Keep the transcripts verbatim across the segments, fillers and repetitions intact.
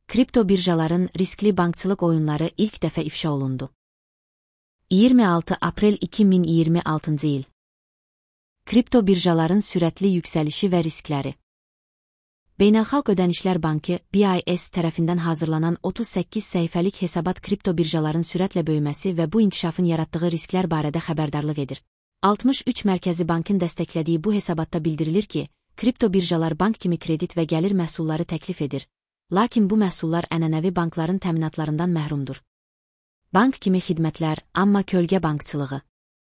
Kripto birjaların riskli bankçılıq oyunları ilk dəfə ifşa olundu. iyirmi altı aprel iki min iyirmi altıncı il. Kripto birjaların sürətli yüksəlişi və riskləri. Beynəlxalq Ödənişlər Bankı B I S tərəfindən hazırlanan otuz səkkiz səhifəlik hesabat kripto birjaların sürətlə böyüməsi və bu inkişafın yaratdığı risklər barədə xəbərdarlıq edir. altmış üç Mərkəzi Bankın dəstəklədiyi bu hesabatda bildirilir ki, kripto birjalar bank kimi kredit və gəlir məhsulları təklif edir, lakin bu məhsullar ənənəvi bankların təminatlarından məhrumdur. Bank kimi xidmətlər, amma kölgə bankçılığı.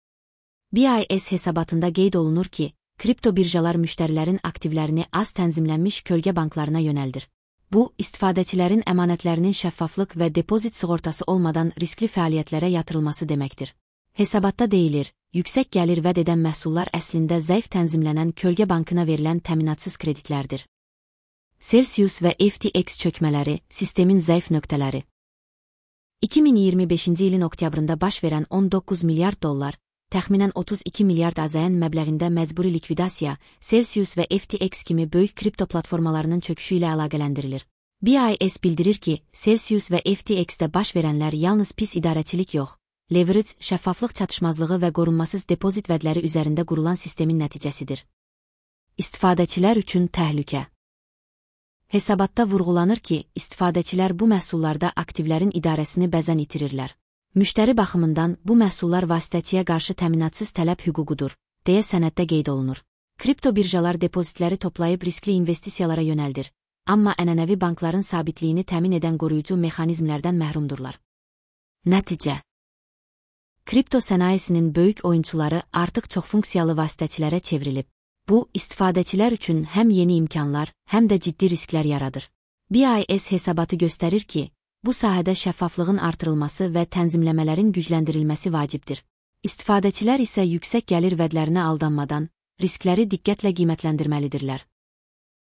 B I S hesabatında qeyd olunur ki, kripto birjalar müştərilərin aktivlərini az tənzimlənmiş kölgə banklarına yönəldir. Bu, istifadəçilərin əmanətlərinin şəffaflıq və depozit sığortası olmadan riskli fəaliyyətlərə yatırılması deməkdir. Hesabatda deyilir, yüksək gəlir vəd edən məhsullar əslində zəif tənzimlənən kölgə bankına verilən təminatsız kreditlərdir. Celsius və F T X çökmələri, sistemin zəif nöqtələri. iki min iyirmi beşinci ilin oktyabrında baş verən on doqquz milyard dollar, təxminən otuz iki milyard AZN məbləğində məcburi likvidasiya, Celsius və F T X kimi böyük kripto platformalarının çöküşü ilə əlaqələndirilir. B I S bildirir ki, Celsius və F T X-də baş verənlər yalnız pis idarəçilik yox, leverage, şəffaflıq çatışmazlığı və qorunmasız depozit vədləri üzərində qurulan sistemin nəticəsidir. İstifadəçilər üçün təhlükə. Hesabatda vurğulanır ki, istifadəçilər bu məhsullarda aktivlərin idarəsini bəzən itirirlər. Müştəri baxımından bu məhsullar vasitəçiyə qarşı təminatsız tələb hüququdur, deyə sənəddə qeyd olunur. Kripto birjalar depozitləri toplayıb riskli investisiyalara yönəldir, amma ənənəvi bankların sabitliyini təmin edən qoruyucu mexanizmlərdən məhrumdurlar. Nəticə. Kripto sənayesinin böyük oyunçuları artıq çoxfunksiyalı vasitəçilərə çevrilib. Bu, istifadəçilər üçün həm yeni imkanlar, həm də ciddi risklər yaradır. B I S hesabatı göstərir ki, bu sahədə şəffaflığın artırılması və tənzimləmələrin gücləndirilməsi vacibdir. İstifadəçilər isə yüksək gəlir vədlərinə aldanmadan, riskləri diqqətlə qiymətləndirməlidirlər.